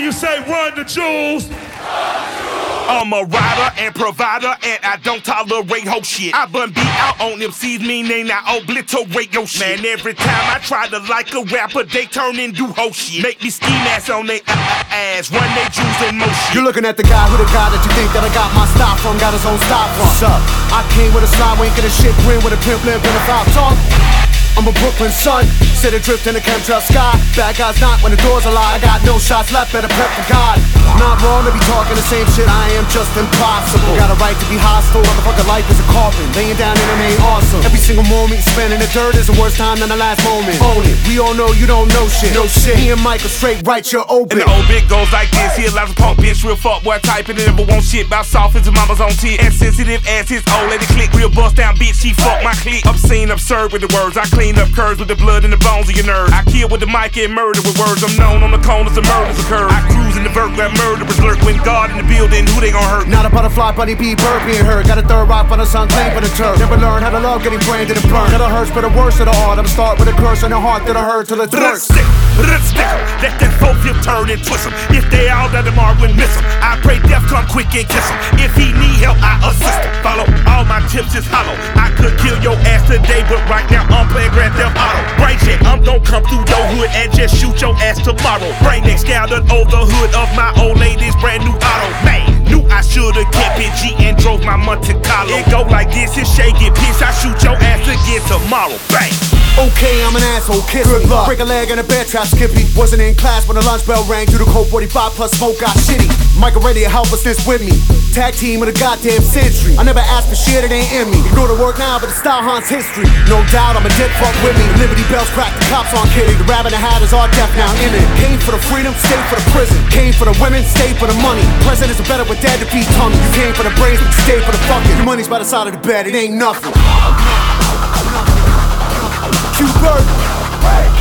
you say run the jewels. I'm a rider and provider, and I don't tolerate hoe shit. I bun beat out on MCs, meaning I obliterate your shit. Man, every time I try to like a rapper, they turn into hoe shit. Make me ski mask on they ass, run they juice and mo shit. You're looking at the guy that you think that I got my style from, got his own style from. What's up? I came with a slide, wink and a shit grin with a pimp lip and a foul tongue. I'm a Brooklyn son, sit adrift in the chemtrail sky. Bad guys knock when the doors are locked. I got no shots left, better prep for God. Not wrong to be talking the same shit, I am just impossible. Got a right to be hostile, motherfucker life is a coffin. Laying down in it ain't awesome. Every single moment you spend in the dirt is the worst time than the last moment. Own it, we all know you don't know shit. No shit, me and Mike are straight right, you're open. And the old bit goes like this, he allows a punk bitch, real fuck boy type, and never want shit about soft as a mama's on tit. And sensitive as his old lady click, real bust down bitch, she fuck my clique. Obscene, absurd with the words, I clean up curves with the blood and the bones of your nerve. I kill with the mic and murder with words. I'm known on the corners the murders occur. I cruise in the vert where murderers lurk. When God in the building, who they gon' hurt? Not a butterfly, bunny bee, bird being hurt. Got a third rock for the sun, claim for the turf. Never learned how to love, getting branded and burned. Got a hurts, but the worst of the art. I'm start with a curse in the heart that I heard till it's worse. Let that fourth hip turn and twist him. If they all that them would miss him. I pray death come quick and kiss him. If he need help, I assist him. Follow all my tips is hollow. I could kill your ass today, but right now I'm playing Grand Theft Auto. Brain check, I'm gon' come through your hood and just shoot your ass tomorrow. Brain neck scattered over the hood of my old lady's brand new auto. Man, knew I should've kept it G and drove my Monte Carlo. It go like this, if Shay get pissed, I shoot your ass again tomorrow. Bang. Okay, I'm an asshole, kiss me. Break a leg in a bear trap, Skippy. Wasn't in class when the lunch bell rang. Through the cold 45 plus smoke got shitty. Michael ready to helplessness with me. Tag team of the goddamn century. I never asked for shit, it ain't in me. Ignore the work now, but the style haunts history. No doubt, I'm a dick, fuck with me. Liberty bells crack, the cops on kitty. The rabbit in the hat is all death now in it. Came for the freedom, stayed for the prison. Came for the women, stayed for the money. Presidents are better with dad to feed tummy. You came for the brains, but you stayed for the fucking. Your money's by the side of the bed, it ain't nothing. Q-Bird.